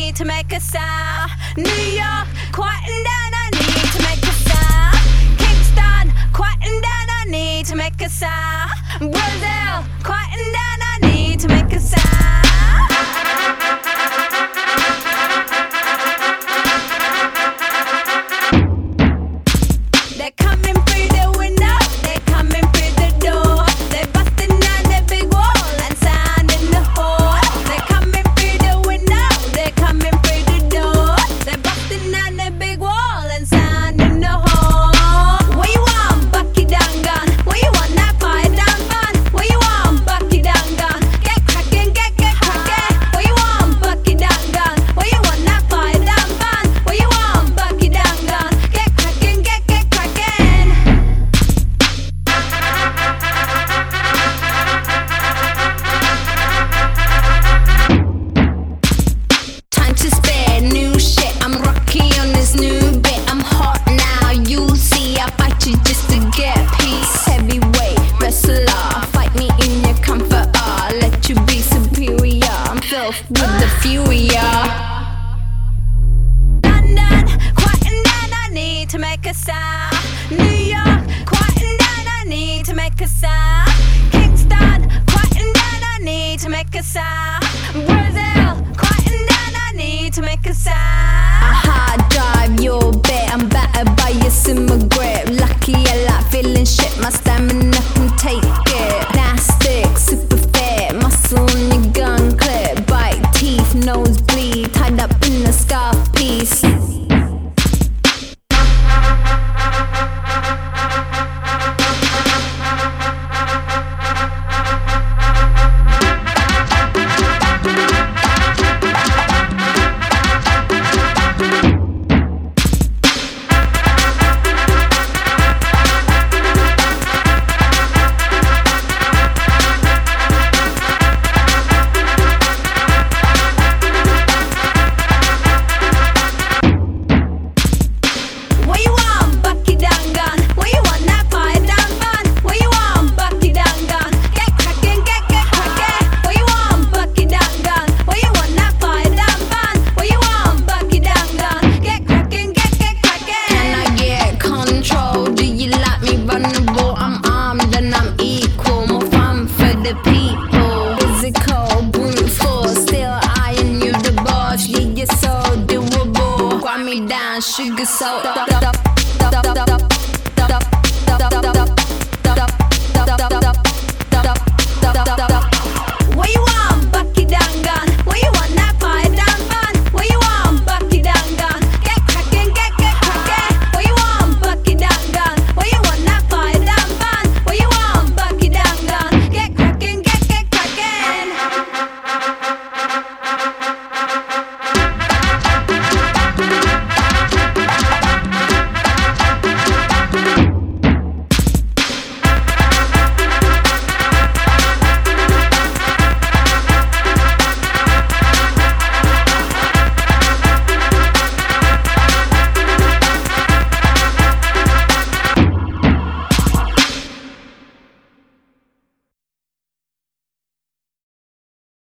need to make a sound. New York, quieten down, I need to make a sound. Kingston, quieten down, I need to make a sound. Brazil, quieten down, I need to make a sound. They're coming through the window, they're coming through the door. They're busting down the big wall and sound in the hall. They're coming through the window, they're coming through the door. They're busting down the big wall and sound in the hall. What you want, Bucky Dangan? What you want, that fire down fun? What you want, Bucky Dangan? Get cracking, get cracking. What you want, Bucky Dangan? What you want, that fire down fun? What you want, Bucky Dangan? Get cracking, get cracking. Time to spare, new shit. I'm rocky on this new bit. I'm hot now, you'll see. I fight you just to get peace. Heavyweight wrestler, fight me in your comfort. Let you be superior. I'm filth with the fury. London, quieten down, I need to make a sound. New York, quieten down, I need to make a sound. Kingston, quieten down, I need to make a sound. Brazil, quieten down, I need to make a sound. I hard drive your bit, I'm battered by your simmer grip. Lucky I like feeling shit, my stamina can take it. Plastic, super fit, muscle on your gun clip. Bite teeth, nose bleed, tied up in a scarf piece. What you want, Bucky Dangan? What you want, that fire down fun? What you want, Bucky Dangan? Get cracking, get cracking. What you want, Bucky Dangan? What you want, that fire down fun? What you want, Bucky Dangan? Get cracking, get cracking. Can I get control? Do you like me vulnerable? I'm armed and I'm equal. More fun for the people. Physical, brute force. Still eyeing you the boss. Yeah, you're so doable. Grind me down, sugar salt.